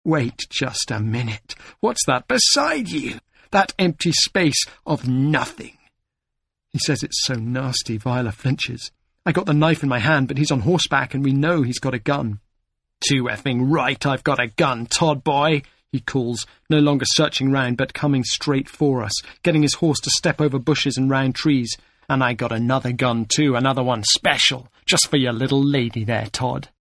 Wait just a minute. What's that beside you? That empty space of nothing. He says it's so nasty, Viola flinches. I got the knife in my hand, but he's on horseback and we know he's got a gun. Too effing right I've got a gun, Todd boy, he calls, no longer searching round but coming straight for us, getting his horse to step over bushes and round trees. And I got another gun too, another one special, just for your little lady there, Todd.